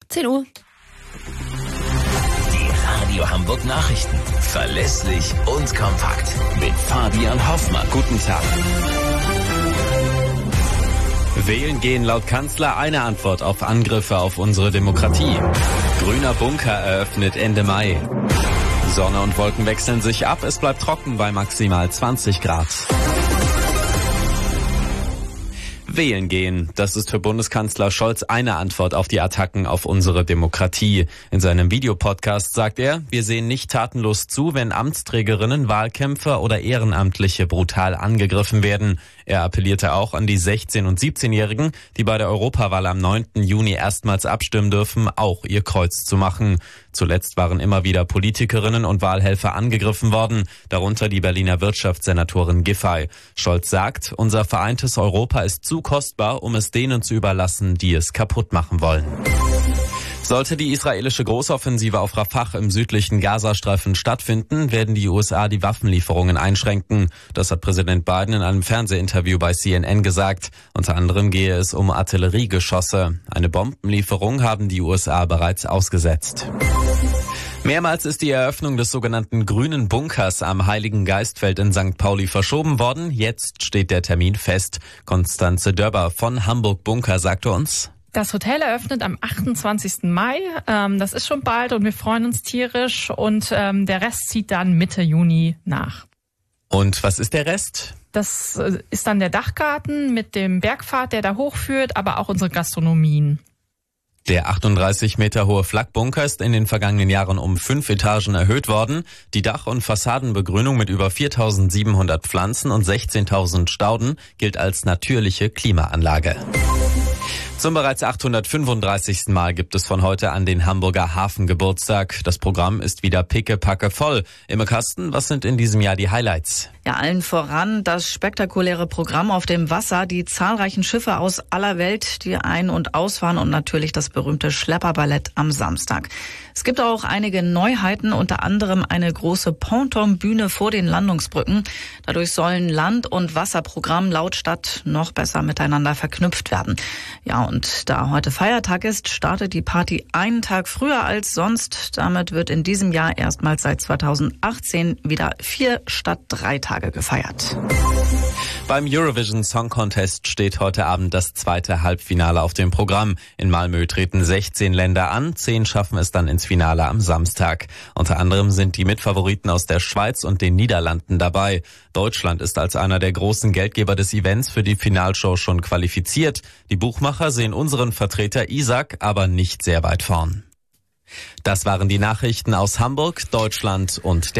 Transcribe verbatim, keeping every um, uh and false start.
zehn Uhr. Die Radio Hamburg Nachrichten. Verlässlich und kompakt. Mit Fabian Hoffmann. Guten Tag. Wählen gehen laut Kanzler eine Antwort auf Angriffe auf unsere Demokratie. Grüner Bunker eröffnet Ende Mai. Sonne und Wolken wechseln sich ab. Es bleibt trocken bei maximal zwanzig Grad. Wählen gehen. Das ist für Bundeskanzler Scholz eine Antwort auf die Attacken auf unsere Demokratie. In seinem Videopodcast sagt er, wir sehen nicht tatenlos zu, wenn Amtsträgerinnen, Wahlkämpfer oder Ehrenamtliche brutal angegriffen werden. Er appellierte auch an die sechzehn- und siebzehnjährigen, die bei der Europawahl am neunten Juni erstmals abstimmen dürfen, auch ihr Kreuz zu machen. Zuletzt waren immer wieder Politikerinnen und Wahlhelfer angegriffen worden, darunter die Berliner Wirtschaftssenatorin Giffey. Scholz sagt, unser vereintes Europa ist zu kostbar, um es denen zu überlassen, die es kaputt machen wollen. Sollte die israelische Großoffensive auf Rafah im südlichen Gazastreifen stattfinden, werden die U S A die Waffenlieferungen einschränken. Das hat Präsident Biden in einem Fernsehinterview bei C N N gesagt. Unter anderem gehe es um Artilleriegeschosse. Eine Bombenlieferung haben die U S A bereits ausgesetzt. Mehrmals ist die Eröffnung des sogenannten Grünen Bunkers am Heiligen Geistfeld in Sankt Pauli verschoben worden. Jetzt steht der Termin fest. Konstanze Dörber von Hamburg Bunker sagte uns: Das Hotel eröffnet am achtundzwanzigsten Mai. Ähm, das ist schon bald und wir freuen uns tierisch. Und ähm, der Rest zieht dann Mitte Juni nach. Und was ist der Rest? Das äh, ist dann der Dachgarten mit dem Bergpfad, der da hochführt, aber auch unsere Gastronomien. Der achtunddreißig Meter hohe Flakbunker ist in den vergangenen Jahren um fünf Etagen erhöht worden. Die Dach- und Fassadenbegrünung mit über viertausendsiebenhundert Pflanzen und sechzehntausend Stauden gilt als natürliche Klimaanlage. Zum bereits achthundertfünfunddreißigsten Mal gibt es von heute an den Hamburger Hafengeburtstag. Das Programm ist wieder pickepacke voll. Imme Kasten, was sind in diesem Jahr die Highlights? Ja, allen voran das spektakuläre Programm auf dem Wasser, die zahlreichen Schiffe aus aller Welt, die ein- und ausfahren und natürlich das berühmte Schlepperballett am Samstag. Es gibt auch einige Neuheiten, unter anderem eine große Pontonbühne vor den Landungsbrücken. Dadurch sollen Land- und Wasserprogramm laut Stadt noch besser miteinander verknüpft werden. Ja, und da heute Feiertag ist, startet die Party einen Tag früher als sonst. Damit wird in diesem Jahr erstmals seit zweitausendachtzehn wieder vier statt drei Tage gefeiert. Beim Eurovision Song Contest steht heute Abend das zweite Halbfinale auf dem Programm. In Malmö treten sechzehn Länder an, zehn schaffen es dann ins Finale am Samstag. Unter anderem sind die Mitfavoriten aus der Schweiz und den Niederlanden dabei. Deutschland ist als einer der großen Geldgeber des Events für die Finalshow schon qualifiziert. Die Buchmacher sehen unseren Vertreter Isaac aber nicht sehr weit vorn. Das waren die Nachrichten aus Hamburg, Deutschland und der